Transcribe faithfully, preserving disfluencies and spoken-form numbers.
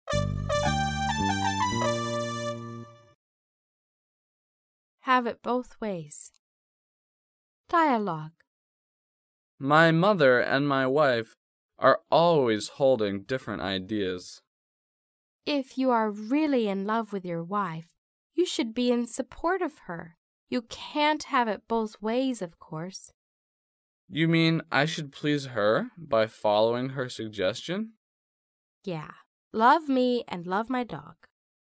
Have it both ways. Dialogue. My mother and my wife are always holding different ideas. If you are really in love with your wife, you should be in support of her. You can't have it both ways, of course. You mean I should please her by following her suggestion? Yeah. Love me and love my dog.